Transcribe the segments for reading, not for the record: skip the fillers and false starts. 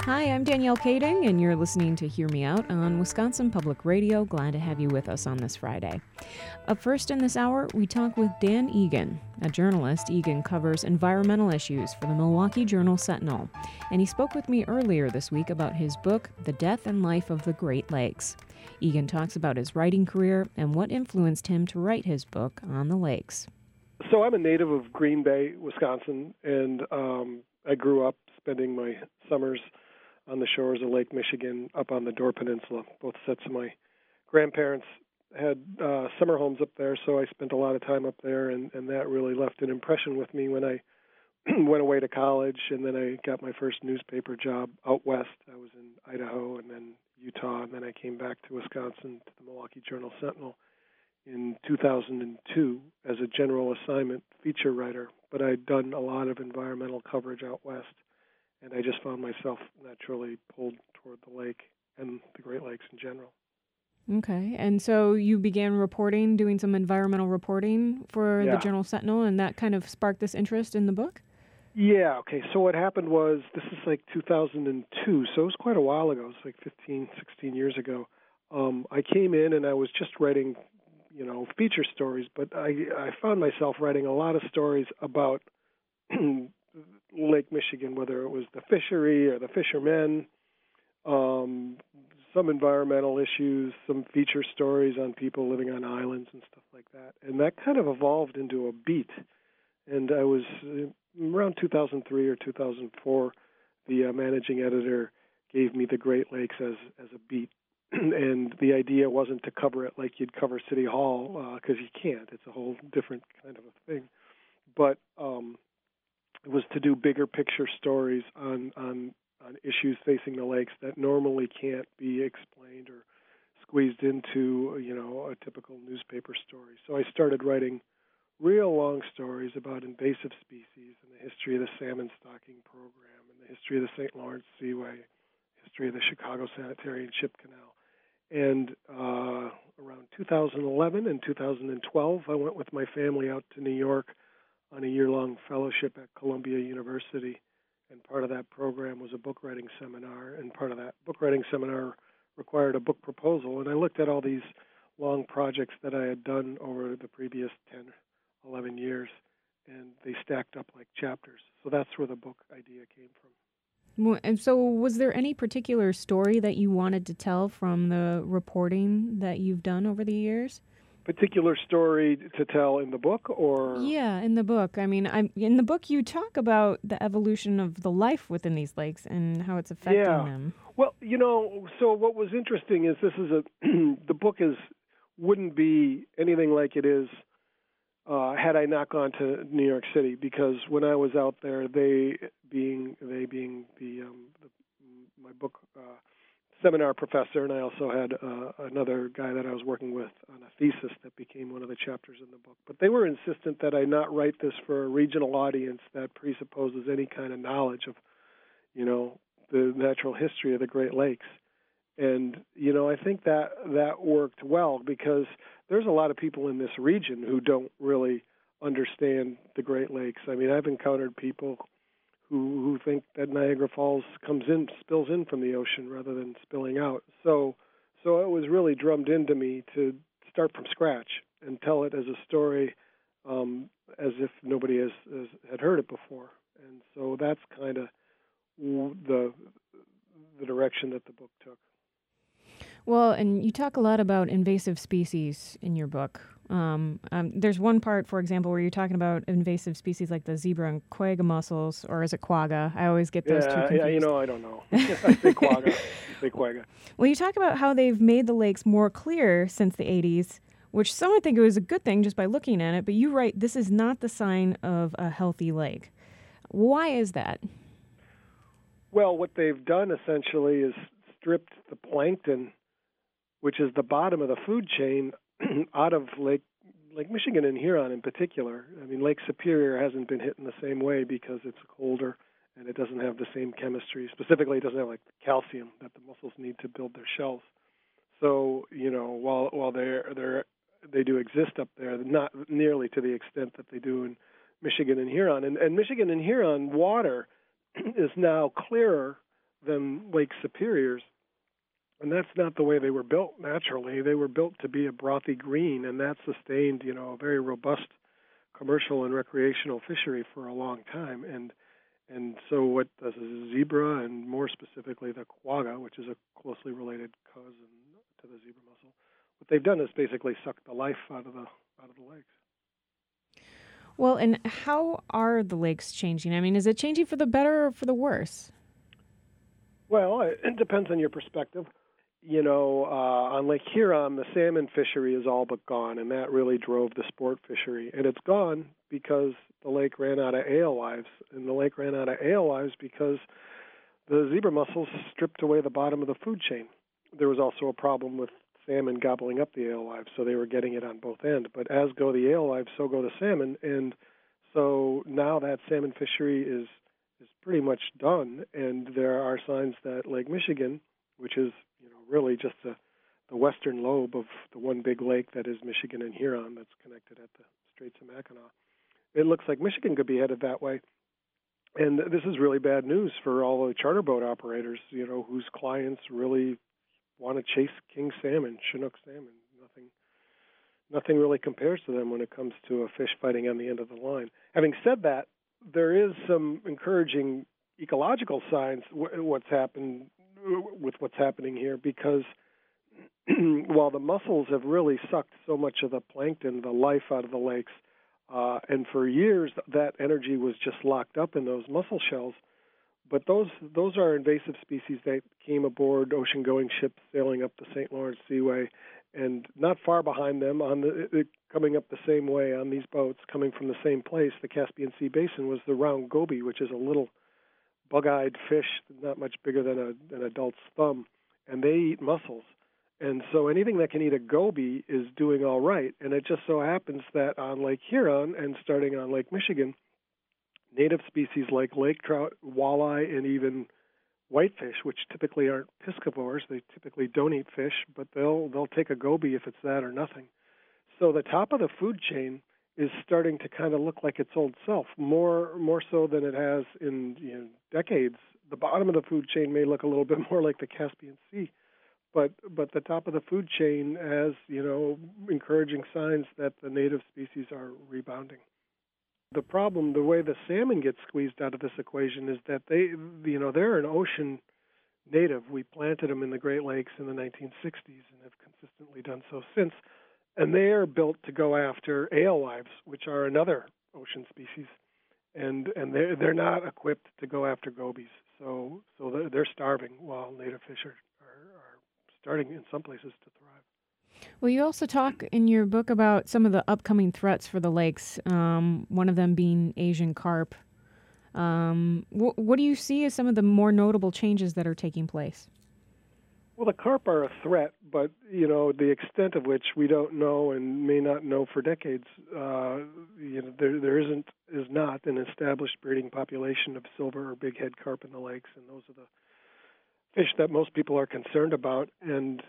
Hi, I'm Danielle Kading, and you're listening to Hear Me Out on Wisconsin Public Radio. Glad to have you with us on this Friday. Up first in this hour, we talk with Dan Egan. A journalist, Egan covers environmental issues for the Milwaukee Journal-Sentinel, and he spoke with me earlier this week about his book, The Death and Life of the Great Lakes. Egan talks about his writing career and what influenced him to write his book on the lakes. So I'm a native of Green Bay, Wisconsin, and I grew up spending my summers on the shores of Lake Michigan up on the Door Peninsula. Both sets of my grandparents had summer homes up there, so I spent a lot of time up there, and that really left an impression with me when I went away to college, and then I got my first newspaper job out west. I was in Idaho and then Utah, and then I came back to Wisconsin to the Milwaukee Journal-Sentinel in 2002 as a general assignment feature writer, but I'd done a lot of environmental coverage out west, and I just found myself naturally pulled toward the lake and the Great Lakes in general. Okay, and so you began reporting, doing some environmental reporting for the Journal-Sentinel, and that kind of sparked this interest in the book? Yeah, okay, so what happened was, this is like 2002, so it was quite a while ago. It was like 15, 16 years ago. I came in and I was just writing, feature stories, but I found myself writing a lot of stories about Lake Michigan, whether it was the fishery or the fishermen, some environmental issues, some feature stories on people living on islands and stuff like that. And that kind of evolved into a beat. And I was, around 2003 or 2004, the managing editor gave me the Great Lakes as a beat. And the idea wasn't to cover it like you'd cover City Hall, because you can't. It's a whole different kind of a thing. But it was to do bigger picture stories on issues facing the lakes that normally can't be explained or squeezed into, a typical newspaper story. So I started writing real long stories about invasive species and the history of the salmon stocking program and the history of the St. Lawrence Seaway, history of the Chicago Sanitary and Ship Canal. And around 2011 and 2012, I went with my family out to New York on a year-long fellowship at Columbia University. And part of that program was a book writing seminar, and part of that book writing seminar required a book proposal. And I looked at all these long projects that I had done over the previous 10, 11 years, and they stacked up like chapters. So that's where the book idea came from. And so was there any particular story that you wanted to tell from the reporting that you've done over the years? Particular story to tell in the book, or? Yeah, in the book. I mean, in the book you talk about the evolution of the life within these lakes and how it's affecting them. Well, so what was interesting is this is the book wouldn't be anything like it is had I not gone to New York City, because when I was out there, they being my book seminar professor, and I also had another guy that I was working with on a thesis that became one of the chapters in the book. But they were insistent that I not write this for a regional audience that presupposes any kind of knowledge of, the natural history of the Great Lakes. And, I think that worked well, because there's a lot of people in this region who don't really understand the Great Lakes. I mean, I've encountered people who think that Niagara Falls spills in from the ocean rather than spilling out. So it was really drummed into me to start from scratch and tell it as a story, as if nobody had heard it before. And so that's kind of the direction that the book took. Well, and you talk a lot about invasive species in your book. There's one part, for example, where you're talking about invasive species like the zebra and quagga mussels, or is it quagga? I always get those two confused. Yeah, I don't know. I say quagga. I say quagga. Well, you talk about how they've made the lakes more clear since the 80s, which some would think it was a good thing just by looking at it, but you write, this is not the sign of a healthy lake. Why is that? Well, what they've done essentially is stripped the plankton, which is the bottom of the food chain, out of Lake Michigan and Huron in particular. I mean, Lake Superior hasn't been hit in the same way because it's colder and it doesn't have the same chemistry. Specifically, it doesn't have like the calcium that the mussels need to build their shells. So, while they do exist up there, not nearly to the extent that they do in Michigan and Huron. And Michigan and Huron water is now clearer than Lake Superior's. And that's not the way they were built naturally. They were built to be a brothy green, and that sustained, a very robust commercial and recreational fishery for a long time. And so what the zebra, and more specifically the quagga, which is a closely related cousin to the zebra mussel, what they've done is basically suck the life out of the lakes. Well, and how are the lakes changing? I mean, is it changing for the better or for the worse? Well, it depends on your perspective. On Lake Huron, the salmon fishery is all but gone, and that really drove the sport fishery. And it's gone because the lake ran out of alewives, and the lake ran out of alewives because the zebra mussels stripped away the bottom of the food chain. There was also a problem with salmon gobbling up the alewives, so they were getting it on both ends. But as go the alewives, so go the salmon, and so now that salmon fishery is pretty much done, and there are signs that Lake Michigan, which is really just the western lobe of the one big lake that is Michigan and Huron that's connected at the Straits of Mackinac. It looks like Michigan could be headed that way. And this is really bad news for all the charter boat operators, whose clients really want to chase king salmon, Chinook salmon. Nothing really compares to them when it comes to a fish fighting on the end of the line. Having said that, there is some encouraging ecological signs what's happening here, because while the mussels have really sucked so much of the plankton, the life out of the lakes, and for years that energy was just locked up in those mussel shells, but those are invasive species that came aboard ocean-going ships sailing up the St. Lawrence Seaway, and not far behind them, coming up the same way on these boats, coming from the same place, the Caspian Sea Basin, was the round goby, which is a little bug-eyed fish, not much bigger than an adult's thumb, and they eat mussels. And so anything that can eat a goby is doing all right. And it just so happens that on Lake Huron and starting on Lake Michigan, native species like lake trout, walleye, and even whitefish, which typically aren't piscivores, they typically don't eat fish, but they'll take a goby if it's that or nothing. So the top of the food chain is starting to kind of look like its old self, more so than it has in decades. The bottom of the food chain may look a little bit more like the Caspian Sea, but the top of the food chain has encouraging signs that the native species are rebounding. The problem, the way the salmon gets squeezed out of this equation, is that they're an ocean native. We planted them in the Great Lakes in the 1960s and have consistently done so since. And they are built to go after alewives, which are another ocean species, and they're not equipped to go after gobies. So they're starving, while native fish are starting in some places to thrive. Well, you also talk in your book about some of the upcoming threats for the lakes, one of them being Asian carp. What do you see as some of the more notable changes that are taking place? Well, the carp are a threat, but the extent of which we don't know and may not know for decades. There is not an established breeding population of silver or bighead carp in the lakes, and those are the fish that most people are concerned about. And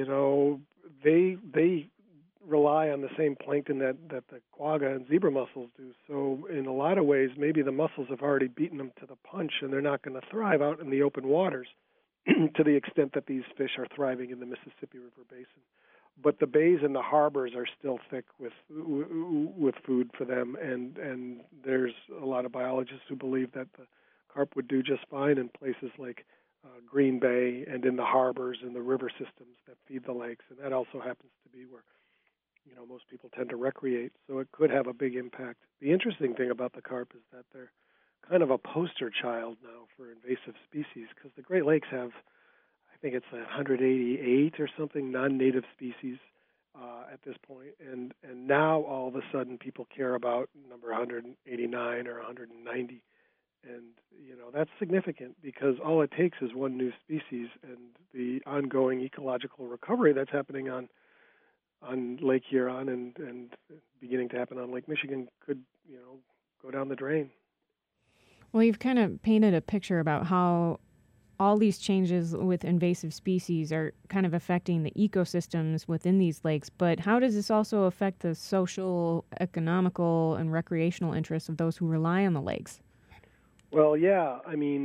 they rely on the same plankton that the quagga and zebra mussels do. So in a lot of ways, maybe the mussels have already beaten them to the punch, and they're not going to thrive out in the open waters to the extent that these fish are thriving in the Mississippi River Basin. But the bays and the harbors are still thick with food for them, and there's a lot of biologists who believe that the carp would do just fine in places like Green Bay and in the harbors and the river systems that feed the lakes, and that also happens to be where most people tend to recreate, so it could have a big impact. The interesting thing about the carp is that they're kind of a poster child now for invasive species, because the Great Lakes have, I think it's 188 or something non-native species at this point, and now all of a sudden people care about number 189 or 190, and that's significant, because all it takes is one new species, and the ongoing ecological recovery that's happening on Lake Huron and beginning to happen on Lake Michigan could go down the drain. Well, you've kind of painted a picture about how all these changes with invasive species are kind of affecting the ecosystems within these lakes, but how does this also affect the social, economical, and recreational interests of those who rely on the lakes? Well, yeah, I mean,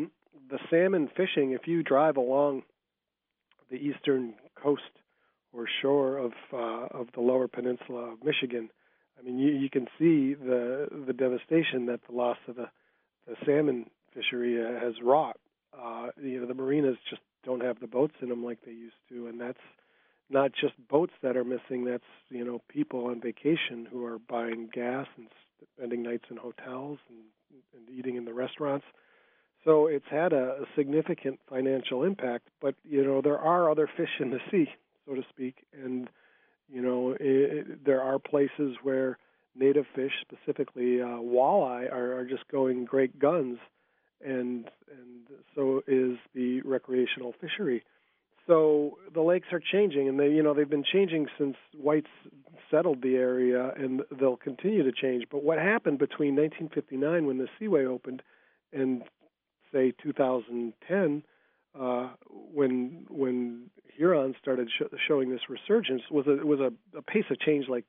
the salmon fishing, if you drive along the eastern coast or shore of the lower peninsula of Michigan, I mean, you can see the devastation that the loss of the salmon fishery has wrought. The marinas just don't have the boats in them like they used to, and that's not just boats that are missing. That's people on vacation who are buying gas and spending nights in hotels and eating in the restaurants. So it's had a significant financial impact. But there are other fish in the sea, so to speak, and there are places where native fish, specifically walleye, are just going great guns, and so is the recreational fishery. So the lakes are changing, and they've been changing since whites settled the area, and they'll continue to change. But what happened between 1959, when the Seaway opened, and say 2010, when Huron started showing this resurgence, was a pace of change like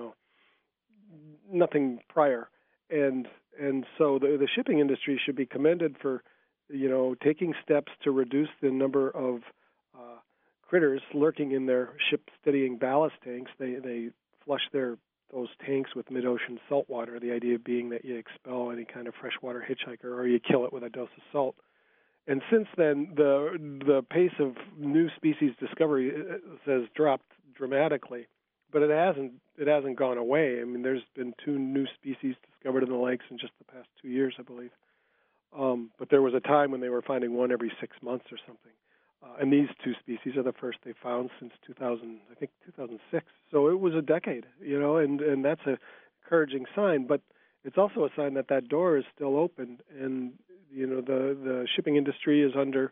nothing prior, and so the shipping industry should be commended for taking steps to reduce the number of critters lurking in their ship steadying ballast tanks. They flush those tanks with mid-ocean salt water, the idea being that you expel any kind of freshwater hitchhiker or you kill it with a dose of salt. And since then, the pace of new species discovery has dropped dramatically, but it hasn't gone away. I mean, there's been 2 new species discovered in the lakes in just the past 2 years, I believe. But there was a time when they were finding one every 6 months or something. And these 2 species are the first they found since 2006. So it was a decade, and that's a encouraging sign. But it's also a sign that door is still open, and the shipping industry is under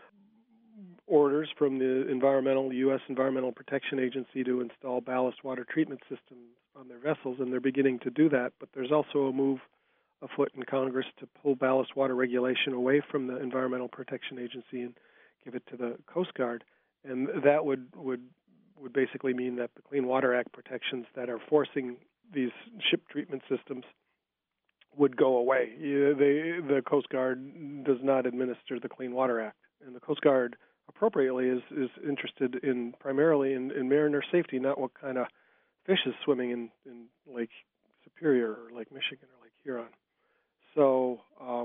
orders from the U.S. Environmental Protection Agency to install ballast water treatment systems on their vessels, and they're beginning to do that. But there's also a move afoot in Congress to pull ballast water regulation away from the Environmental Protection Agency and give it to the Coast Guard, and that would basically mean that the Clean Water Act protections that are forcing these ship treatment systems would go away. The Coast Guard does not administer the Clean Water Act, and the Coast Guard appropriately is interested primarily in mariner safety, not what kind of fish is swimming in Lake Superior or Lake Michigan or Lake Huron. So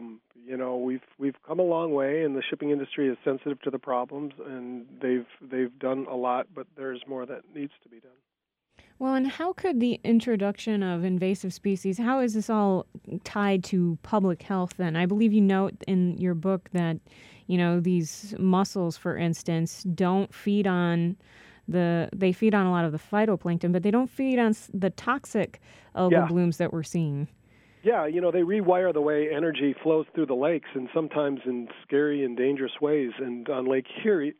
we've come a long way, and the shipping industry is sensitive to the problems, and they've done a lot, but there's more that needs to be done. Well, and how could the introduction of invasive species, how is this all tied to public health then? I believe you note in your book that, these mussels, for instance, don't feed on they feed on a lot of the phytoplankton, but they don't feed on the toxic algal blooms that we're seeing. Yeah, they rewire the way energy flows through the lakes, and sometimes in scary and dangerous ways. And on Lake Erie,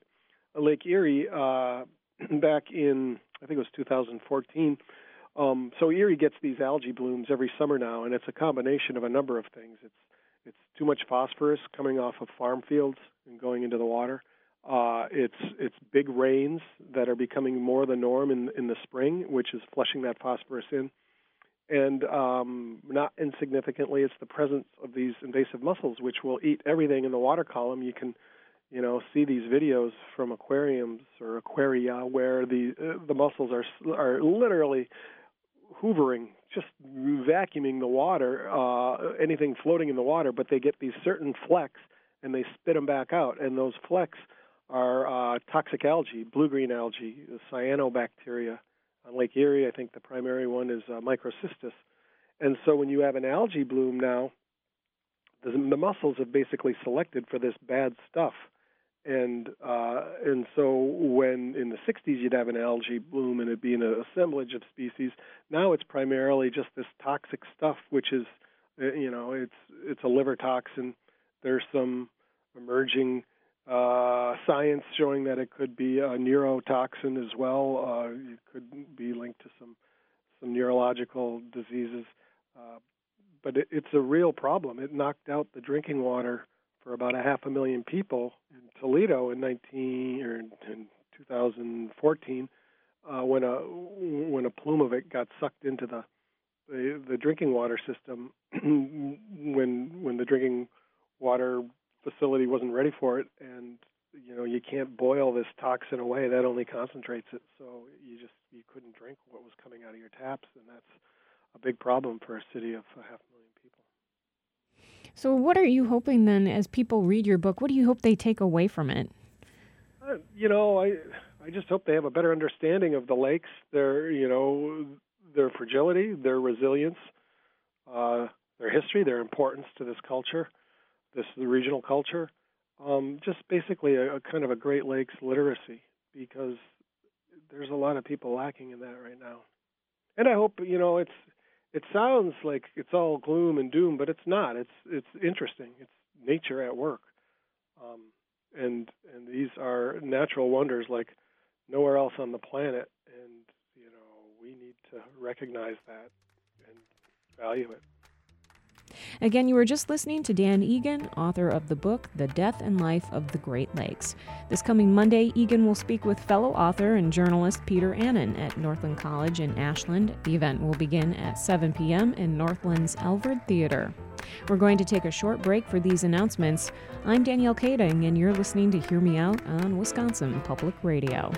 back in, I think it was 2014, so Erie gets these algae blooms every summer now, and it's a combination of a number of things. It's too much phosphorus coming off of farm fields and going into the water. It's big rains that are becoming more the norm in the spring, which is flushing that phosphorus in. And not insignificantly, it's the presence of these invasive mussels, which will eat everything in the water column. You can, see these videos from aquariums or aquaria where the mussels are literally hoovering, just vacuuming the water, anything floating in the water. But they get these certain flecks and they spit them back out, and those flecks are toxic algae, blue-green algae, cyanobacteria. On Lake Erie, I think the primary one is Microcystis. And so when you have an algae bloom now, the mussels have basically selected for this bad stuff. And so when in the 60s you'd have an algae bloom and it'd be an assemblage of species, now it's primarily just this toxic stuff, which is, it's a liver toxin. There's some emerging science showing that it could be a neurotoxin as well. It could be linked to some neurological diseases. But it's a real problem. It knocked out the drinking water for about 500,000 people in Toledo in 2014 when a plume of it got sucked into the drinking water system when the drinking water facility wasn't ready for it, and you can't boil this toxin away. That only concentrates it. So you couldn't drink what was coming out of your taps, and that's a big problem for a city of 500,000 people. So what are you hoping then, as people read your book, what do you hope they take away from it? I just hope they have a better understanding of the lakes, their fragility, their resilience, their history, their importance to this culture, the regional culture. Just basically a kind of a Great Lakes literacy, because there's a lot of people lacking in that right now. And I hope, it sounds like it's all gloom and doom, but it's not. It's interesting. It's nature at work. And these are natural wonders like nowhere else on the planet. And, we need to recognize that and value it. Again, you were just listening to Dan Egan, author of the book, The Death and Life of the Great Lakes. This coming Monday, Egan will speak with fellow author and journalist Peter Annan at Northland College in Ashland. The event will begin at 7 p.m. in Northland's Elvard Theater. We're going to take a short break for these announcements. I'm Danielle Kading, and you're listening to Hear Me Out on Wisconsin Public Radio.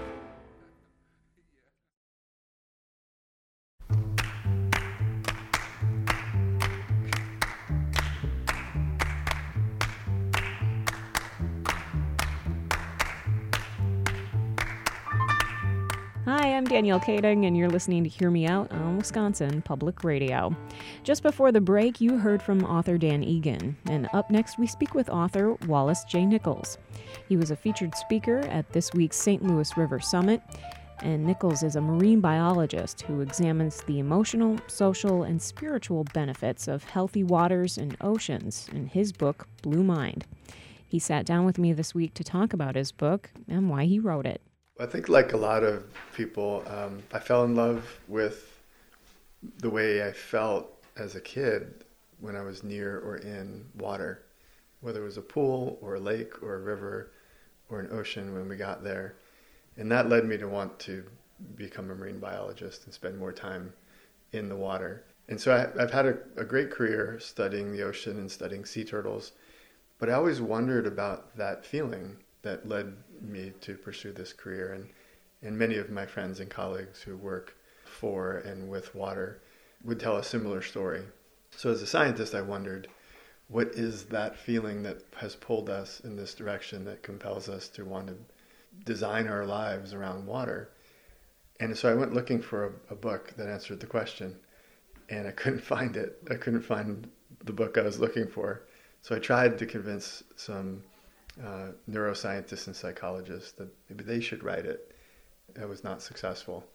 Hi, I'm Danielle Kading, and you're listening to Hear Me Out on Wisconsin Public Radio. Just before the break, you heard from author Dan Egan, and up next we speak with author Wallace J. Nichols. He was a featured speaker at this week's St. Louis River Summit, and Nichols is a marine biologist who examines the emotional, social, and spiritual benefits of healthy waters and oceans in his book, Blue Mind. He sat down with me this week to talk about his book and why he wrote it. I think like a lot of people, I fell in love with the way I felt as a kid when I was near or in water, whether it was a pool or a lake or a river or an ocean when we got there. And that led me to want to become a marine biologist and spend more time in the water. And so I've had a great career studying the ocean and studying sea turtles, but I always wondered about that feeling that led me to pursue this career. And many of my friends and colleagues who work for and with water would tell a similar story. So as a scientist, I wondered, what is that feeling that has pulled us in this direction that compels us to want to design our lives around water? And so I went looking for a book that answered the question, and I couldn't find it. I couldn't find the book I was looking for. So I tried to convince some neuroscientists and psychologists that maybe they should write it. I was not successful.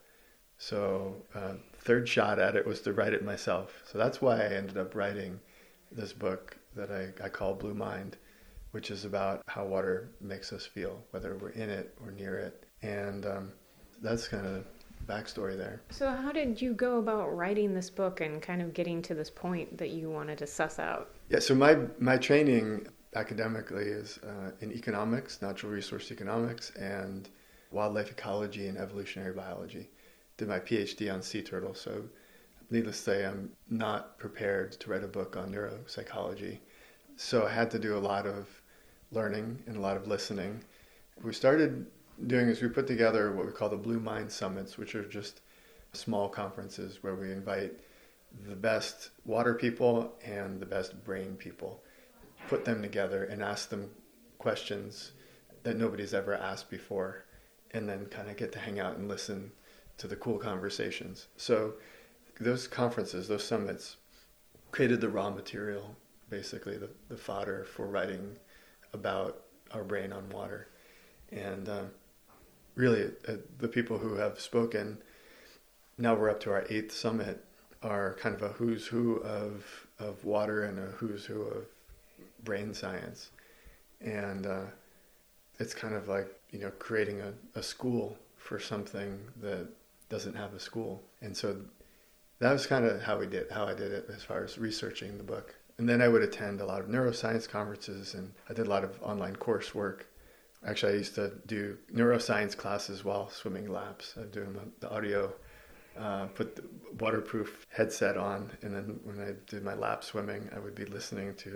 So third shot at it was to write it myself. So that's why I ended up writing this book that I call Blue Mind, which is about how water makes us feel, whether we're in it or near it. And that's kind of the backstory there. So how did you go about writing this book and kind of getting to this point that you wanted to suss out? Yeah, so my training academically is in economics, natural resource economics, and wildlife ecology and evolutionary biology. Did my PhD on sea turtles, so needless to say, I'm not prepared to write a book on neuropsychology. So I had to do a lot of learning and a lot of listening. What we started doing is we put together what we call the Blue Mind Summits, which are just small conferences where we invite the best water people and the best brain people, put them together and ask them questions that nobody's ever asked before, and then kind of get to hang out and listen to the cool conversations. So those conferences, those summits, created the raw material, basically the fodder for writing about our brain on water. And really, the people who have spoken, now we're up to our 8th summit, are kind of a who's who of water and a who's who of brain science. And it's kind of like, creating a school for something that doesn't have a school. And so that was kind of how I did it as far as researching the book. And then I would attend a lot of neuroscience conferences, and I did a lot of online coursework. Actually, I used to do neuroscience classes while swimming laps. I'd do the audio, put the waterproof headset on, and then when I did my lap swimming, I would be listening to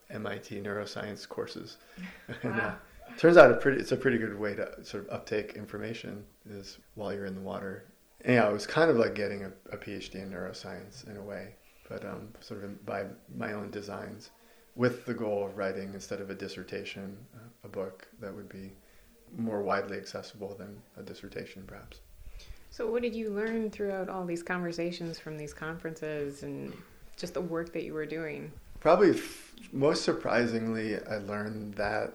MIT neuroscience courses. And turns out it's a pretty good way to sort of uptake information is while you're in the water. And yeah, it was kind of like getting a PhD in neuroscience in a way, but sort of by my own designs, with the goal of writing, instead of a dissertation, a book that would be more widely accessible than a dissertation, perhaps. So what did you learn throughout all these conversations from these conferences and just the work that you were doing? Probably most surprisingly, I learned that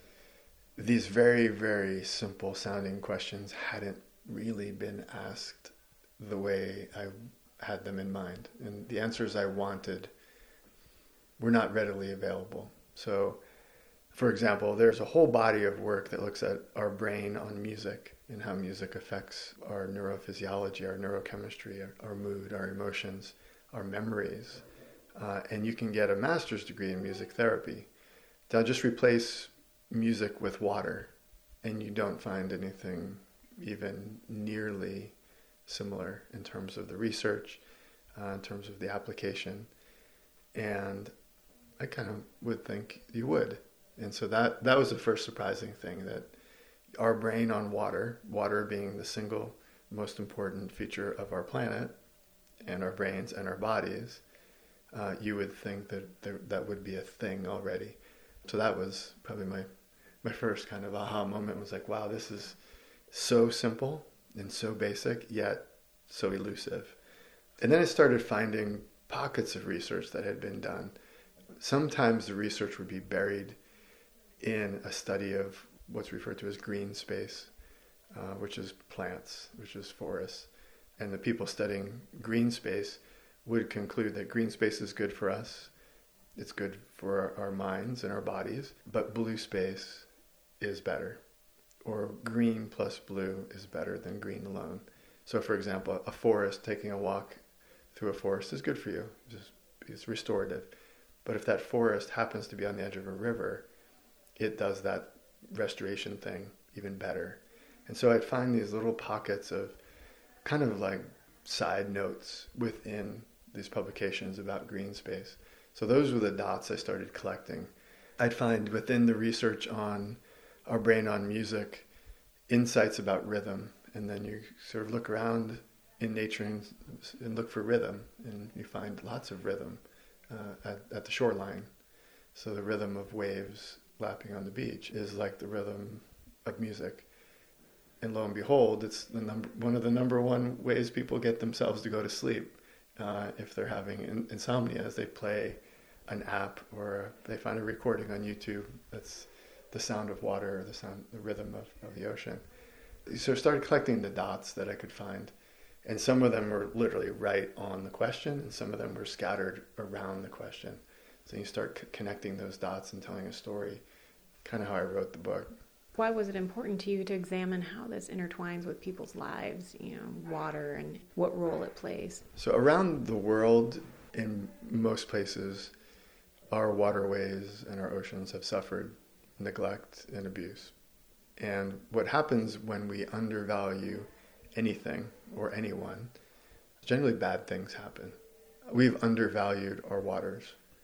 these very, very simple sounding questions hadn't really been asked the way I had them in mind. And the answers I wanted were not readily available. So, for example, there's a whole body of work that looks at our brain on music and how music affects our neurophysiology, our neurochemistry, our mood, our emotions, our memories. And you can get a master's degree in music therapy. Now just replace music with water, and you don't find anything even nearly similar in terms of the research, in terms of the application. And I kind of would think you would. And so that was the first surprising thing, that our brain on water being the single most important feature of our planet and our brains and our bodies, you would think that would be a thing already. So that was probably my first kind of aha moment, was like, wow, this is so simple and so basic, yet so elusive. And then I started finding pockets of research that had been done. Sometimes the research would be buried in a study of what's referred to as green space, which is plants, which is forests. And the people studying green space would conclude that green space is good for us, it's good for our minds and our bodies, but blue space is better, or green plus blue is better than green alone. So for example, a forest, taking a walk through a forest is good for you, it's restorative. But if that forest happens to be on the edge of a river, it does that restoration thing even better. And so I'd find these little pockets of kind of like side notes within these publications about green space. So those were the dots I started collecting. I'd find within the research on our brain on music insights about rhythm, and then you sort of look around in nature and look for rhythm, and you find lots of rhythm at the shoreline. So the rhythm of waves lapping on the beach is like the rhythm of music. And lo and behold, it's one of the number one ways people get themselves to go to sleep if they're having insomnia, is they play an app or they find a recording on YouTube that's the sound of water or the rhythm of the ocean. So I started collecting the dots that I could find. And some of them were literally right on the question, and some of them were scattered around the question. So you start connecting those dots and telling a story, kind of how I wrote the book. Why was it important to you to examine how this intertwines with people's lives, water and what role it plays? So around the world, in most places, our waterways and our oceans have suffered neglect and abuse. And what happens when we undervalue anything or anyone, generally bad things happen. We've undervalued our waters.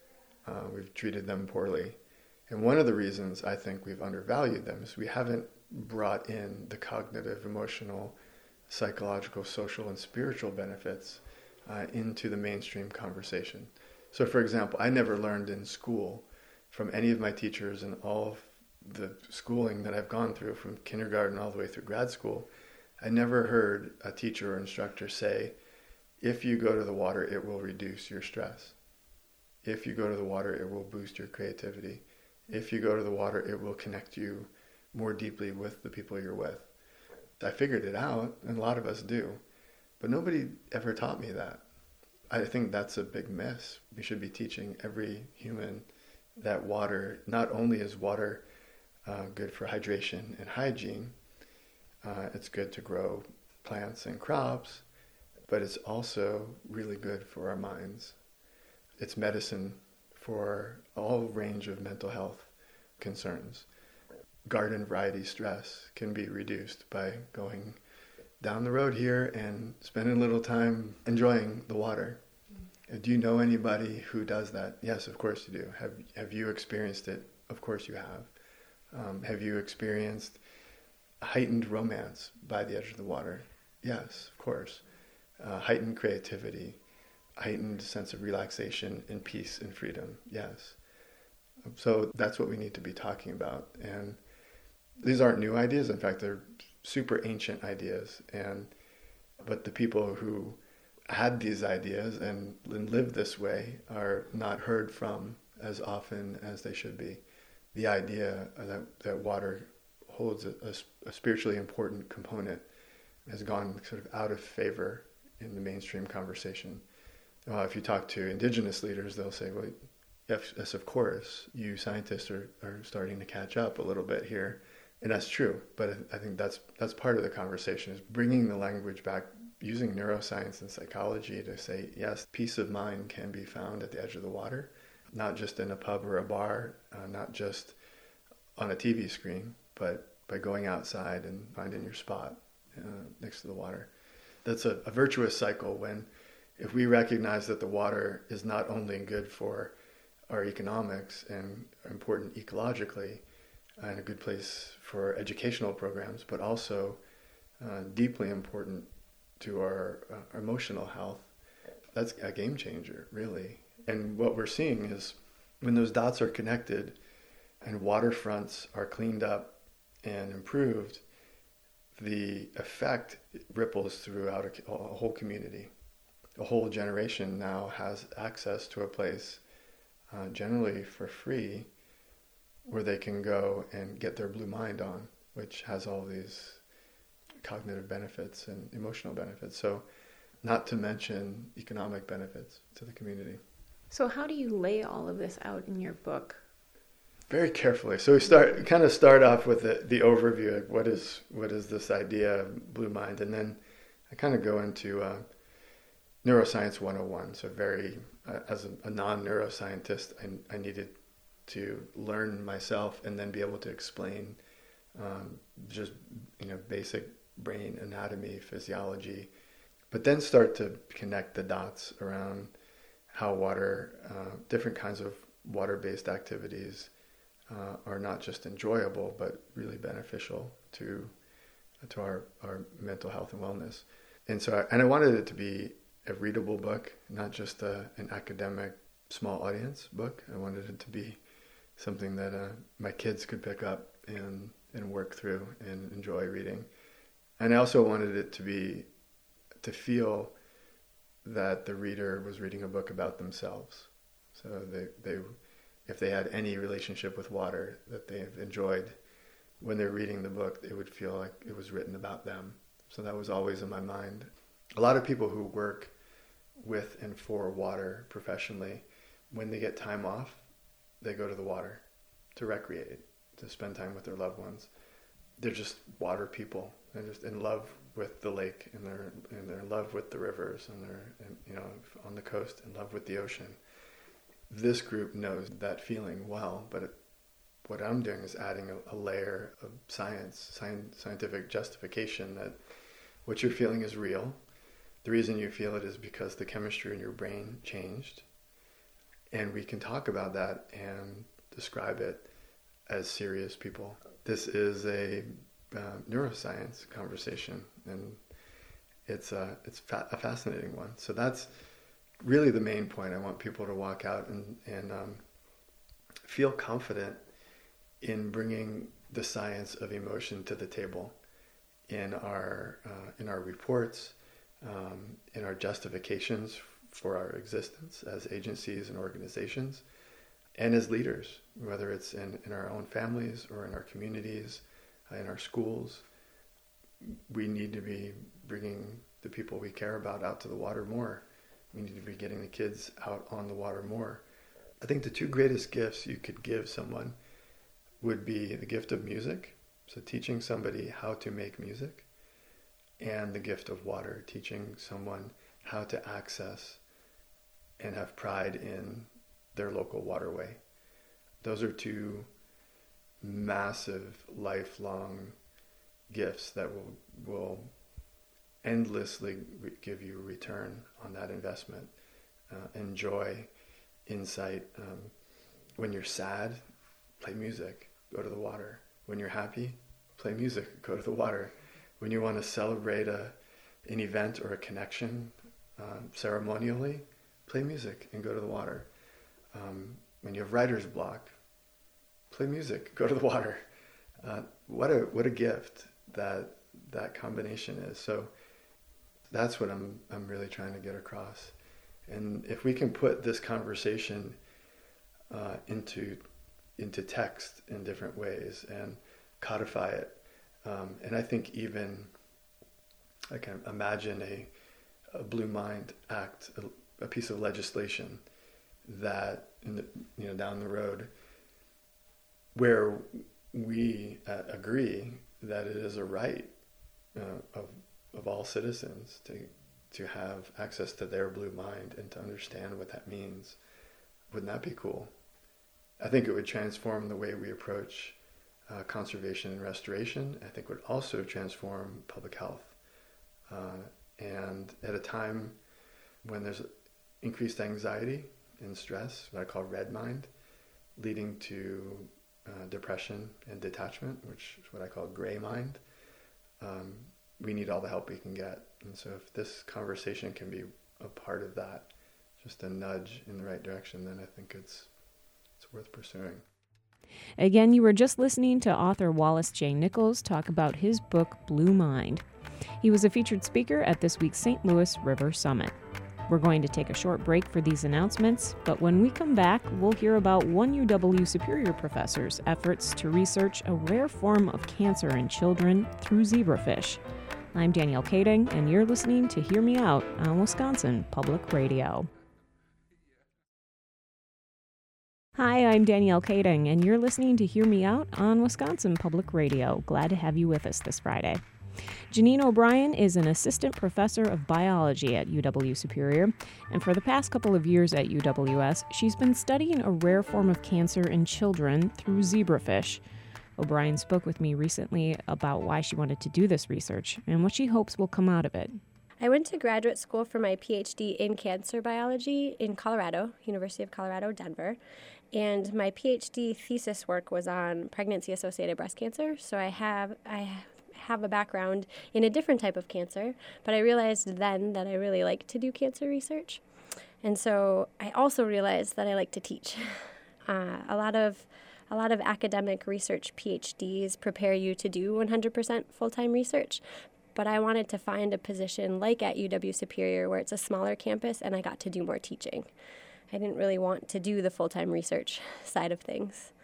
We've treated them poorly. And one of the reasons I think we've undervalued them is we haven't brought in the cognitive, emotional, psychological, social, and spiritual benefits into the mainstream conversation. So for example, I never learned in school from any of my teachers and all of the schooling that I've gone through from kindergarten all the way through grad school, I never heard a teacher or instructor say, if you go to the water, it will reduce your stress. If you go to the water, it will boost your creativity. If you go to the water, it will connect you more deeply with the people you're with. I figured it out, and a lot of us do, but nobody ever taught me that. I think that's a big miss. We should be teaching every human that water, not only is water good for hydration and hygiene, it's good to grow plants and crops, but it's also really good for our minds. It's medicine for all range of mental health concerns. Garden variety stress can be reduced by going down the road here and spending a little time enjoying the water. Do you know anybody who does that? Yes, of course you do. Have you experienced it? Of course you have. Have you experienced heightened romance by the edge of the water? Yes, of course. Heightened creativity, heightened sense of relaxation and peace and freedom. Yes. So that's what we need to be talking about. And these aren't new ideas. In fact, they're super ancient ideas. But the people who had these ideas and lived this way are not heard from as often as they should be. The idea that water holds a spiritually important component has gone sort of out of favor in the mainstream conversation. If you talk to indigenous leaders, they'll say, well, yes, of course, you scientists are starting to catch up a little bit here. And that's true. But I think that's part of the conversation, is bringing the language back, using neuroscience and psychology to say, yes, peace of mind can be found at the edge of the water, not just in a pub or a bar, not just on a TV screen, but by going outside and finding your spot next to the water. That's a virtuous cycle when, if we recognize that the water is not only good for our economics and important ecologically, and a good place for educational programs, but also deeply important to our emotional health, that's a game changer, really. And what we're seeing is when those dots are connected and waterfronts are cleaned up and improved, the effect ripples throughout a whole community. A whole generation now has access to a place, generally for free, where they can go and get their blue mind on, which has all these cognitive benefits and emotional benefits. So, not to mention economic benefits to the community. So how do you lay all of this out in your book? Very carefully. So we start off with the overview, like what is this idea of blue mind, and then I kind of go into neuroscience 101. So very, as a non-neuroscientist, I needed to learn myself and then be able to explain just basic brain anatomy, physiology, but then start to connect the dots around how water, different kinds of water-based activities are not just enjoyable, but really beneficial to our mental health and wellness. And so, I wanted it to be a readable book, not just an academic, small audience book. I wanted it to be something that my kids could pick up and work through and enjoy reading. And I also wanted it to feel that the reader was reading a book about themselves. So they if they had any relationship with water that they've enjoyed, when they're reading the book, it would feel like it was written about them. So that was always in my mind. A lot of people who work with and for water professionally, when they get time off, they go to the water to recreate, to spend time with their loved ones. They're just water people. They're just in love with the lake, and they're in love with the rivers, and they're on the coast, in love with the ocean. This group knows that feeling well, but what I'm doing is adding a layer of scientific justification that what you're feeling is real. The reason you feel it is because the chemistry in your brain changed. And we can talk about that and describe it as serious people. This is a neuroscience conversation, and it's a fascinating one. So that's really the main point. I want people to walk out and feel confident in bringing the science of emotion to the table in our reports, in our justifications for our existence as agencies and organizations, and as leaders, whether it's in our own families or in our communities, in our schools. We need to be bringing the people we care about out to the water more. We need to be getting the kids out on the water more. I think the two greatest gifts you could give someone would be the gift of music, so teaching somebody how to make music, and the gift of water, teaching someone how to access and have pride in their local waterway. Those are two massive, lifelong gifts that will endlessly give you a return on that investment. and joy, insight. When you're sad, play music, go to the water. When you're happy, play music, go to the water. When you want to celebrate an event or a connection ceremonially, play music and go to the water. When you have writer's block, play music, go to the water. What a gift that combination is. So that's what I'm really trying to get across. And if we can put this conversation into text in different ways and codify it, and I think even I can imagine a Blue Mind Act, a piece of legislation that down the road where we agree that it is a right of all citizens to have access to their blue mind and to understand what that means. Wouldn't that be cool? I think it would transform the way we approach conservation and restoration. I think it would also transform public health. And at a time when there's increased anxiety and stress, what I call red mind, leading to depression and detachment, which is what I call gray mind, we need all the help we can get. And so if this conversation can be a part of that, just a nudge in the right direction, then I think it's worth pursuing. Again, you were just listening to author Wallace J. Nichols talk about his book, Blue Mind. He was a featured speaker at this week's St. Louis River Summit. We're going to take a short break for these announcements, but when we come back, we'll hear about one UW Superior professor's efforts to research a rare form of cancer in children through zebrafish. I'm Danielle Kading, and you're listening to Hear Me Out on Wisconsin Public Radio. Hi, I'm Danielle Kading, and you're listening to Hear Me Out on Wisconsin Public Radio. Glad to have you with us this Friday. Janine O'Brien is an assistant professor of biology at UW Superior, and for the past couple of years at UWS, she's been studying a rare form of cancer in children through zebrafish. O'Brien spoke with me recently about why she wanted to do this research and what she hopes will come out of it. I went to graduate school for my PhD in cancer biology in Colorado, University of Colorado, Denver. And my PhD thesis work was on pregnancy-associated breast cancer. So I have a background in a different type of cancer, but I realized then that I really like to do cancer research. And so I also realized that I like to teach. A lot of academic research PhDs prepare you to do 100% full-time research, but I wanted to find a position like at UW Superior where it's a smaller campus and I got to do more teaching. I didn't really want to do the full-time research side of things.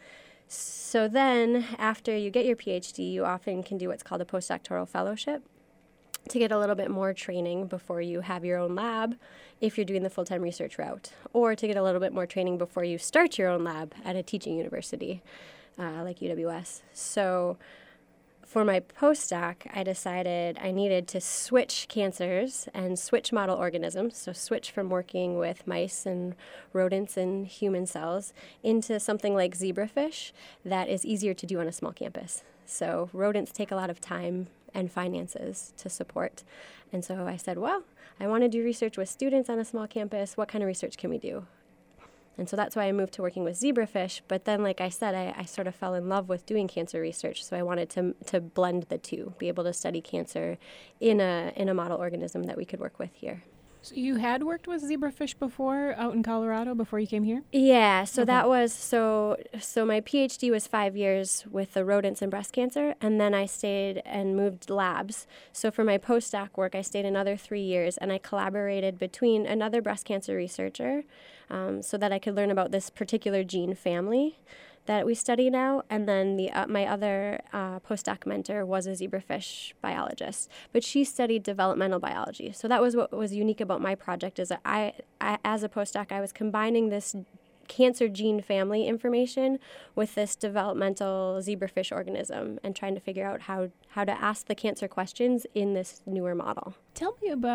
So then, after you get your PhD, you often can do what's called a postdoctoral fellowship to get a little bit more training before you have your own lab if you're doing the full-time research route, or to get a little bit more training before you start your own lab at a teaching university like UWS. So for my postdoc, I decided I needed to switch cancers and switch model organisms, so switch from working with mice and rodents and human cells into something like zebrafish that is easier to do on a small campus. So rodents take a lot of time and finances to support. And so I said, well, I want to do research with students on a small campus. What kind of research can we do? And so that's why I moved to working with zebrafish. But then, like I said, I sort of fell in love with doing cancer research. So I wanted to blend the two, be able to study cancer in a model organism that we could work with here. So you had worked with zebrafish before out in Colorado before you came here? Yeah, so that was, so my PhD was 5 years with the rodents and breast cancer, and then I stayed and moved labs. So for my postdoc work, I stayed another 3 years, and I collaborated between another breast cancer researcher so that I could learn about this particular gene family that we study now, and then my other postdoc mentor was a zebrafish biologist, but she studied developmental biology. So that was what was unique about my project, is that I as a postdoc, I was combining this cancer gene family information with this developmental zebrafish organism and trying to figure out how to ask the cancer questions in this newer model. Tell me about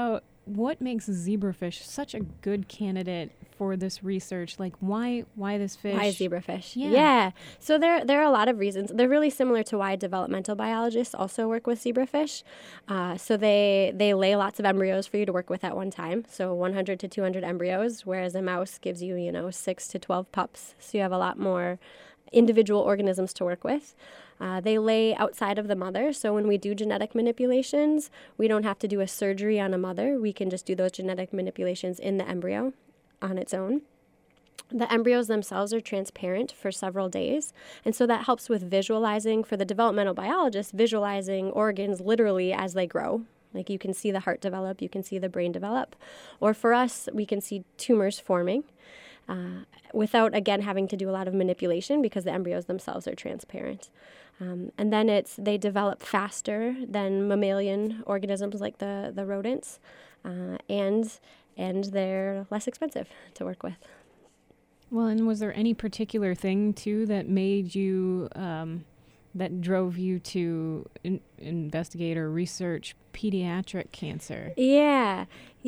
what makes zebrafish such a good candidate for this research? Like, why this fish? Why zebrafish? Yeah. Yeah. So there are a lot of reasons. They're really similar to why developmental biologists also work with zebrafish. So they lay lots of embryos for you to work with at one time. So 100 to 200 embryos, whereas a mouse gives you, 6 to 12 pups. So you have a lot more individual organisms to work with. They lay outside of the mother, so when we do genetic manipulations, we don't have to do a surgery on a mother. We can just do those genetic manipulations in the embryo on its own. The embryos themselves are transparent for several days, and so that helps with visualizing, for the developmental biologist, visualizing organs literally as they grow. Like you can see the heart develop, you can see the brain develop. Or for us, we can see tumors forming. Without, again, having to do a lot of manipulation because the embryos themselves are transparent. And then they develop faster than mammalian organisms like the rodents, and they're less expensive to work with. Well, and was there any particular thing, too, that made you, that drove you to investigate or research pediatric cancer? Yeah.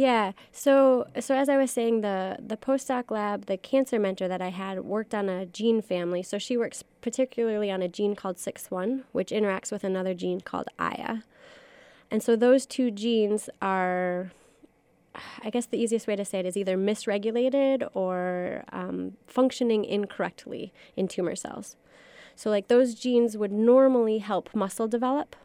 So as I was saying, the postdoc lab, the cancer mentor that I had worked on a gene family. So she works particularly on a gene called SIX1, which interacts with another gene called AYA. And so those two genes are, I guess the easiest way to say it is either misregulated or functioning incorrectly in tumor cells. So like those genes would normally help muscle develop.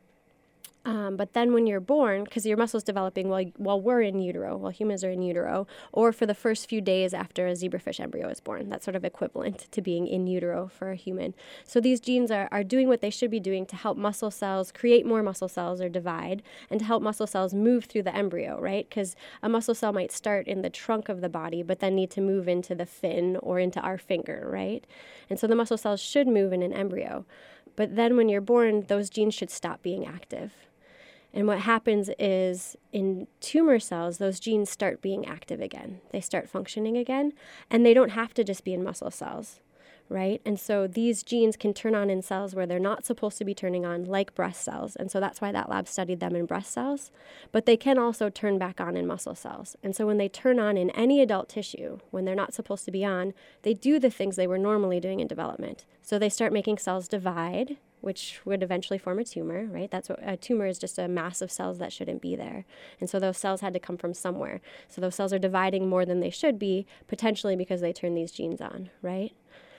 But then when you're born, because your muscle's developing while we're in utero, while humans are in utero, or for the first few days after a zebrafish embryo is born, that's sort of equivalent to being in utero for a human. So these genes are doing what they should be doing to help muscle cells create more muscle cells or divide, and to help muscle cells move through the embryo, right? Because a muscle cell might start in the trunk of the body, but then need to move into the fin or into our finger, right? And so the muscle cells should move in an embryo. But then when you're born, those genes should stop being active. And what happens is in tumor cells, those genes start being active again. They start functioning again, and they don't have to just be in muscle cells, right? And so these genes can turn on in cells where they're not supposed to be turning on, like breast cells. And so that's why that lab studied them in breast cells. But they can also turn back on in muscle cells. And so when they turn on in any adult tissue, when they're not supposed to be on, they do the things they were normally doing in development. So they start making cells divide, which would eventually form a tumor, right? That's what a tumor is, just a mass of cells that shouldn't be there. And so those cells had to come from somewhere. So those cells are dividing more than they should be, potentially because they turn these genes on, right?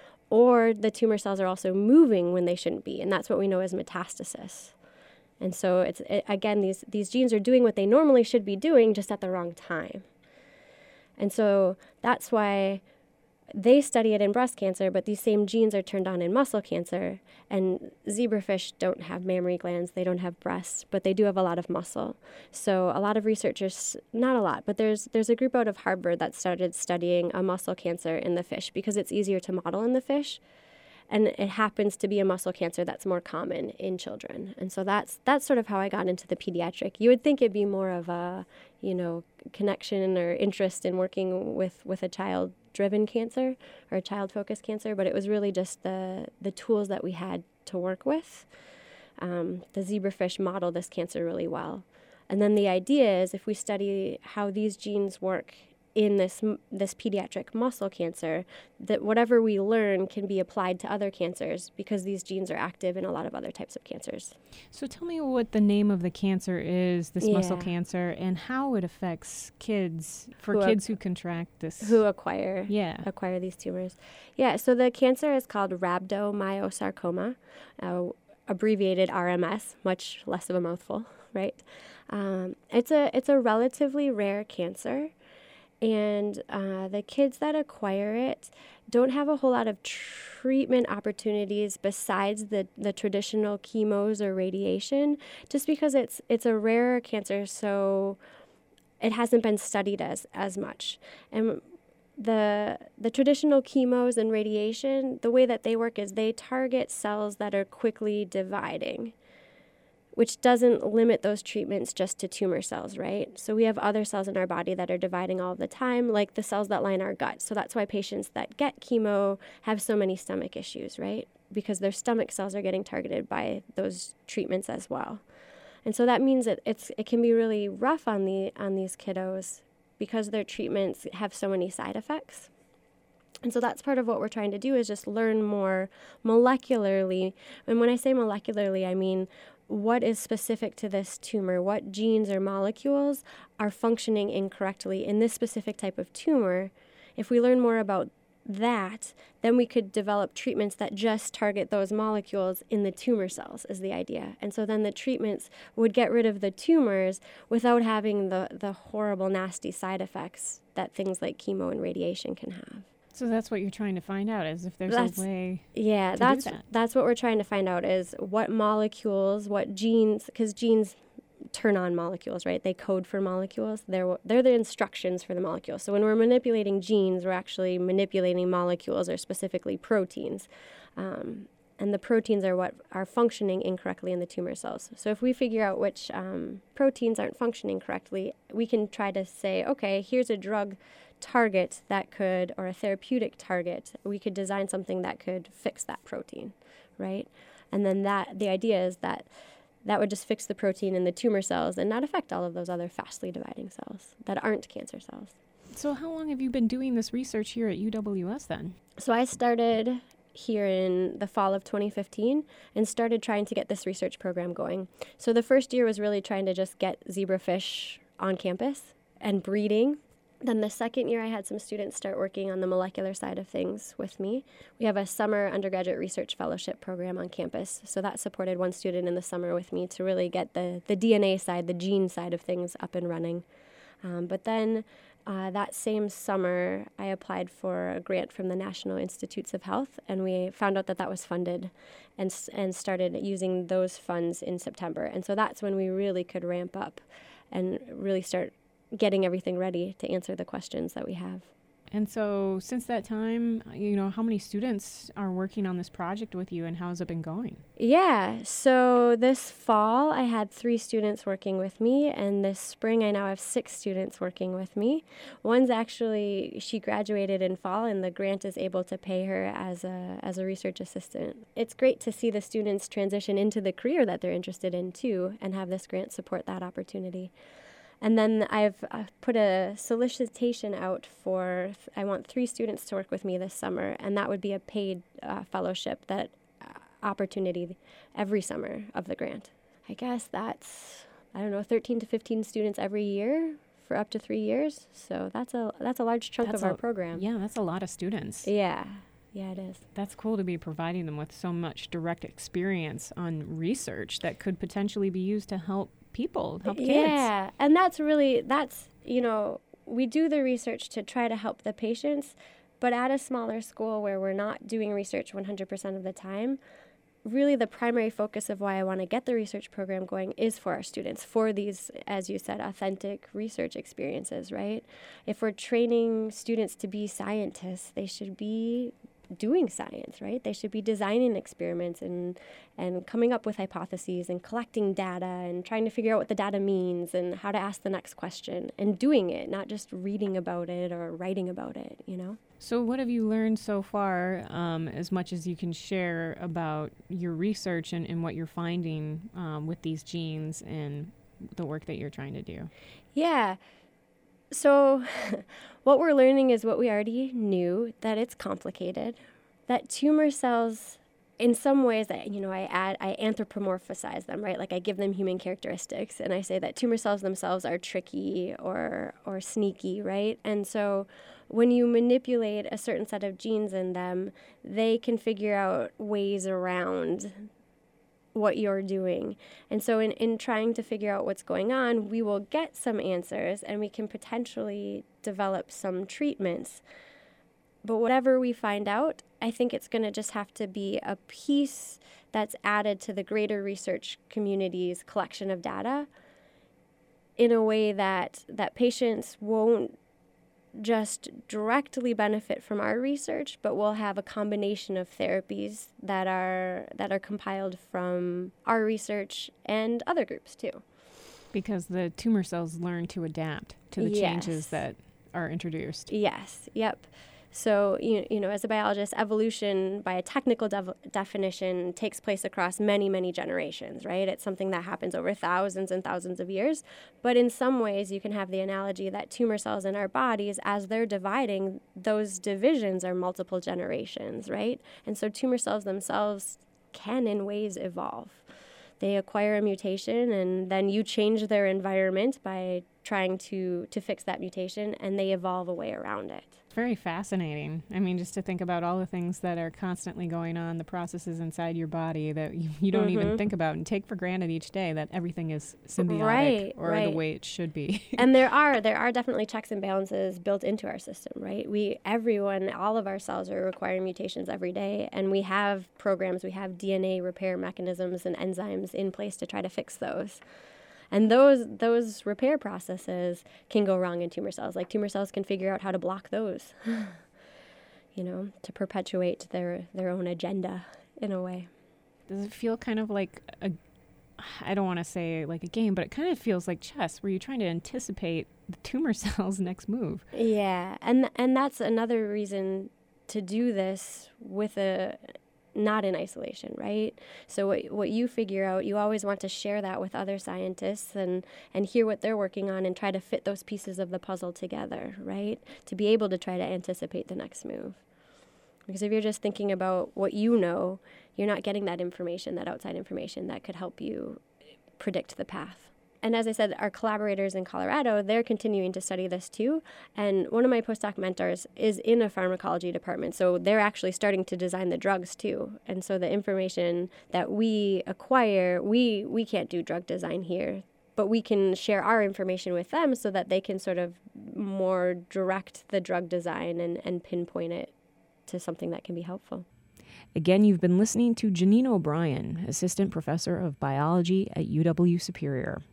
Or the tumor cells are also moving when they shouldn't be, and that's what we know as metastasis. And so again, these genes are doing what they normally should be doing, just at the wrong time. And so that's why they study it in breast cancer, but these same genes are turned on in muscle cancer. And zebrafish don't have mammary glands, they don't have breasts, but they do have a lot of muscle. So a lot of researchers, not a lot, but there's a group out of Harvard that started studying a muscle cancer in the fish because it's easier to model in the fish. And it happens to be a muscle cancer that's more common in children. And so that's sort of how I got into the pediatric. You would think it'd be more of a, connection or interest in working with a child-driven cancer or a child-focused cancer, but it was really just the tools that we had to work with. The zebrafish model this cancer really well. And then the idea is if we study how these genes work in this pediatric muscle cancer, that whatever we learn can be applied to other cancers because these genes are active in a lot of other types of cancers. So tell me what the name of the cancer is, this muscle cancer, and how it affects kids, kids who contract this. Who acquire these tumors. Yeah, so the cancer is called rhabdomyosarcoma, abbreviated RMS, much less of a mouthful, right? It's a relatively rare cancer. And the kids that acquire it don't have a whole lot of treatment opportunities besides the traditional chemos or radiation, just because it's a rarer cancer, so it hasn't been studied as much. And the traditional chemos and radiation, the way that they work is they target cells that are quickly dividing, which doesn't limit those treatments just to tumor cells, right? So we have other cells in our body that are dividing all the time, like the cells that line our gut. So that's why patients that get chemo have so many stomach issues, right? Because their stomach cells are getting targeted by those treatments as well. And so that means that it can be really rough on these kiddos because their treatments have so many side effects. And so that's part of what we're trying to do, is just learn more molecularly. And when I say molecularly, I mean what is specific to this tumor, what genes or molecules are functioning incorrectly in this specific type of tumor. If we learn more about that, then we could develop treatments that just target those molecules in the tumor cells, is the idea. And so then the treatments would get rid of the tumors without having the horrible, nasty side effects that things like chemo and radiation can have. So that's what you're trying to find out, is if there's a way to do that. That's what we're trying to find out, is what molecules, what genes, because genes turn on molecules, right? They code for molecules. They're the instructions for the molecules. So when we're manipulating genes, we're actually manipulating molecules, or specifically proteins. And the proteins are what are functioning incorrectly in the tumor cells. So if we figure out which proteins aren't functioning correctly, we can try to say, okay, here's a drug target that could, or a therapeutic target, we could design something that could fix that protein, right? And then the idea is that would just fix the protein in the tumor cells and not affect all of those other fastly dividing cells that aren't cancer cells. So how long have you been doing this research here at UWS then? So I started here in the fall of 2015 and started trying to get this research program going. So the first year was really trying to just get zebrafish on campus and breeding. Then the second year, I had some students start working on the molecular side of things with me. We have a summer undergraduate research fellowship program on campus, so that supported one student in the summer with me to really get the DNA side, the gene side of things up and running. But then that same summer, I applied for a grant from the National Institutes of Health, and we found out that was funded and started using those funds in September. And so that's when we really could ramp up and really start getting everything ready to answer the questions that we have. And so since that time, how many students are working on this project with you, and how has it been going? Yeah, so this fall I had 3 students working with me, and this spring I now have 6 students working with me. One's actually, she graduated in fall, and the grant is able to pay her as a research assistant. It's great to see the students transition into the career that they're interested in too, and have this grant support that opportunity. And then I've put a solicitation out for, I want 3 students to work with me this summer, and that would be a paid fellowship, that opportunity every summer of the grant. I guess that's, 13 to 15 students every year for up to 3 years. So that's a large chunk of our program. Yeah, that's a lot of students. Yeah, it is. That's cool to be providing them with so much direct experience on research that could potentially be used to help kids. Yeah, and we do the research to try to help the patients, but at a smaller school where we're not doing research 100% of the time, really the primary focus of why I want to get the research program going is for our students, for these, as you said, authentic research experiences, right? If we're training students to be scientists, they should be doing science, right? They should be designing experiments and coming up with hypotheses and collecting data and trying to figure out what the data means and how to ask the next question and doing it, not just reading about it or writing about it, So what have you learned so far, as much as you can share about your research and what you're finding with these genes and the work that you're trying to do? Yeah. So what we're learning is what we already knew, that it's complicated, that tumor cells, in some ways, I anthropomorphize them, right? Like I give them human characteristics, and I say that tumor cells themselves are tricky or sneaky, right? And so when you manipulate a certain set of genes in them, they can figure out ways around what you're doing. And so in trying to figure out what's going on, we will get some answers and we can potentially develop some treatments. But whatever we find out, I think it's going to just have to be a piece that's added to the greater research community's collection of data in a way that patients won't just directly benefit from our research, but we'll have a combination of therapies that are compiled from our research and other groups too. Because the tumor cells learn to adapt to the changes that are introduced. Yes, yep. So, as a biologist, evolution, by a technical definition, takes place across many, many generations, right? It's something that happens over thousands and thousands of years. But in some ways, you can have the analogy that tumor cells in our bodies, as they're dividing, those divisions are multiple generations, right? And so tumor cells themselves can, in ways, evolve. They acquire a mutation, and then you change their environment by trying to fix that mutation, and they evolve a way around it. It's very fascinating. I mean, just to think about all the things that are constantly going on, the processes inside your body that you don't even think about and take for granted each day, that everything is symbiotic the way it should be. And there are definitely checks and balances built into our system, right? All of our cells are requiring mutations every day, and we have programs, we have DNA repair mechanisms and enzymes in place to try to fix those. And those repair processes can go wrong in tumor cells. Like, tumor cells can figure out how to block those, to perpetuate their own agenda in a way. Does it feel kind of like I don't want to say like a game, but it kind of feels like chess, where you're trying to anticipate the tumor cell's next move? Yeah, and that's another reason to do this with not in isolation, right? So what you figure out, you always want to share that with other scientists and hear what they're working on and try to fit those pieces of the puzzle together, right? To be able to try to anticipate the next move. Because if you're just thinking about what you know, you're not getting that information, that outside information that could help you predict the path. And as I said, our collaborators in Colorado, they're continuing to study this too. And one of my postdoc mentors is in a pharmacology department. So they're actually starting to design the drugs too. And so the information that we acquire, we can't do drug design here, but we can share our information with them so that they can sort of more direct the drug design and pinpoint it to something that can be helpful. Again, you've been listening to Janine O'Brien, Assistant Professor of Biology at UW-Superior.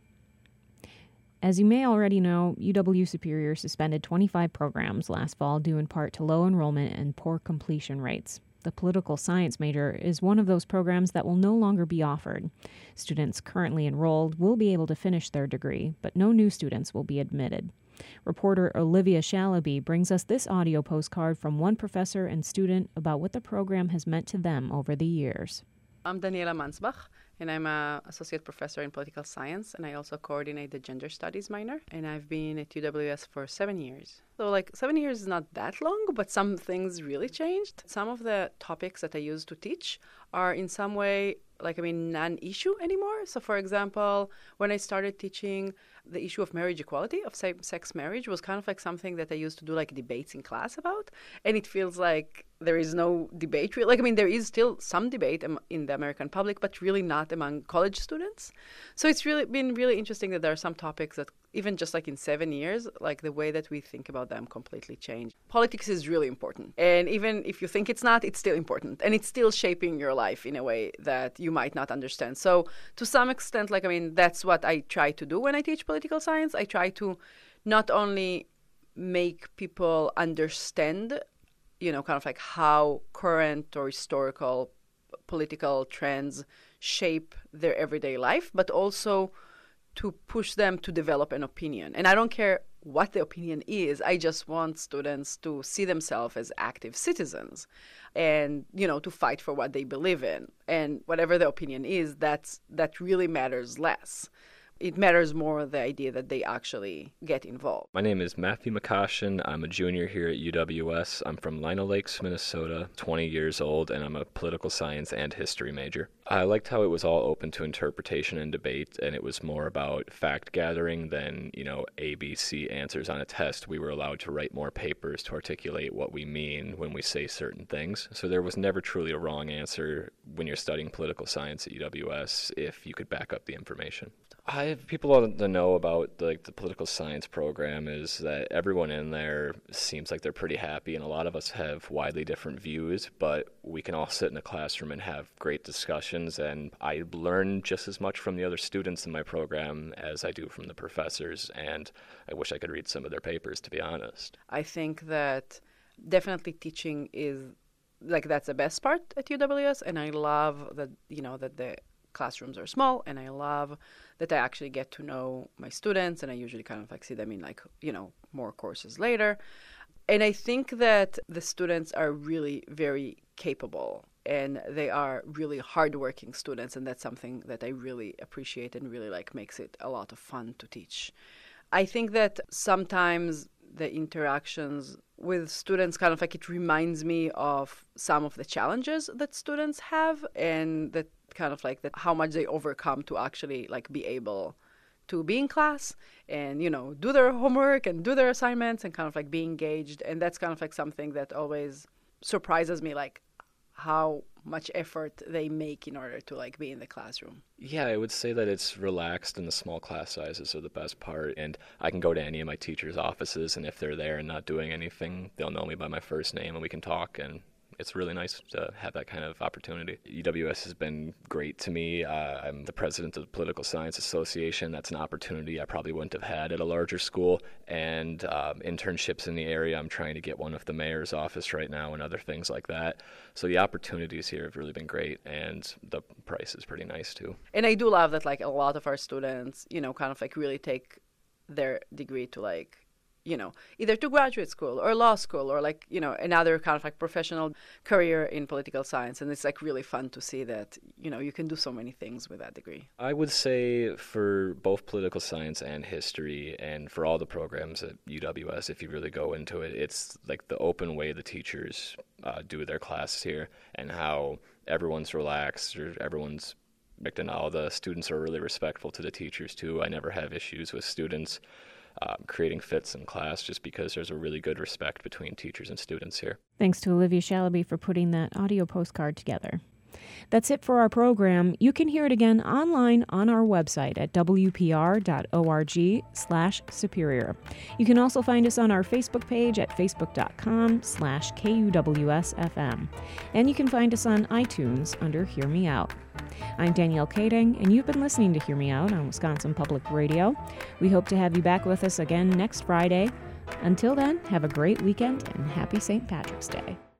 As you may already know, UW-Superior suspended 25 programs last fall due in part to low enrollment and poor completion rates. The political science major is one of those programs that will no longer be offered. Students currently enrolled will be able to finish their degree, but no new students will be admitted. Reporter Olivia Shalaby brings us this audio postcard from one professor and student about what the program has meant to them over the years. I'm Daniela Mansbach, and I'm an associate professor in political science, and I also coordinate the gender studies minor, and I've been at UWS for 7 years. So 7 years is not that long, but some things really changed. Some of the topics that I used to teach are in some way non-issue anymore. So for example, when I started teaching, the issue of marriage equality, of same-sex marriage, was kind of like something that I used to do debates in class about. And it feels like there is no debate. There is still some debate in the American public, but really not among college students. So it's really been really interesting that there are some topics that even just in 7 years, the way that we think about them completely changed. Politics is really important. And even if you think it's not, it's still important. And it's still shaping your life in a way that you might not understand. So to some extent, that's what I try to do when I teach political science. I try to not only make people understand, how current or historical political trends shape their everyday life, but also to push them to develop an opinion. And I don't care what the opinion is. I just want students to see themselves as active citizens and, to fight for what they believe in. And whatever the opinion is, that really matters less. It matters more the idea that they actually get involved. My name is Matthew McCoshin. I'm a junior here at UWS. I'm from Lino Lakes, Minnesota, 20 years old, and I'm a political science and history major. I liked how it was all open to interpretation and debate, and it was more about fact gathering than, A, B, C answers on a test. We were allowed to write more papers to articulate what we mean when we say certain things. So there was never truly a wrong answer when you're studying political science at UWS if you could back up the information. People to know about the political science program is that everyone in there seems like they're pretty happy, and a lot of us have widely different views, but we can all sit in a classroom and have great discussions, and I learn just as much from the other students in my program as I do from the professors, and I wish I could read some of their papers, to be honest. I think that definitely teaching is, that's the best part at UWS, and I love that, that the classrooms are small, and I love that I actually get to know my students, and I usually kind of like see them in like, more courses later. And I think that the students are really very capable, and they are really hardworking students, and that's something that I really appreciate and really like makes it a lot of fun to teach. I think that sometimes the interactions with students kind of like it reminds me of some of the challenges that students have, and that kind of like that how much they overcome to actually like be able to be in class and, do their homework and do their assignments and kind of like be engaged. And that's kind of like something that always surprises me, like how much effort they make in order to like be in the classroom. Yeah, I would say that it's relaxed and the small class sizes are the best part. And I can go to any of my teachers' offices, and if they're there and not doing anything, they'll know me by my first name and we can talk, and it's really nice to have that kind of opportunity. UWS has been great to me. I'm the president of the Political Science Association. That's an opportunity I probably wouldn't have had at a larger school. And internships in the area. I'm trying to get one with the mayor's office right now and other things like that. So the opportunities here have really been great, and the price is pretty nice too. And I do love that like a lot of our students, kind of like really take their degree to like, either to graduate school or law school or like, another kind of like professional career in political science. And it's like really fun to see that, you can do so many things with that degree. I would say for both political science and history, and for all the programs at UWS, if you really go into it, it's like the open way the teachers do their classes here, and how everyone's relaxed, or everyone's, and all the students are really respectful to the teachers too. I never have issues with students creating fits in class, just because there's a really good respect between teachers and students here. Thanks to Olivia Shalaby for putting that audio postcard together. That's it for our program. You can hear it again online on our website at wpr.org/Superior. You can also find us on our Facebook page at facebook.com/KUWSFM. And you can find us on iTunes under Hear Me Out. I'm Danielle Kading, and you've been listening to Hear Me Out on Wisconsin Public Radio. We hope to have you back with us again next Friday. Until then, have a great weekend and happy St. Patrick's Day.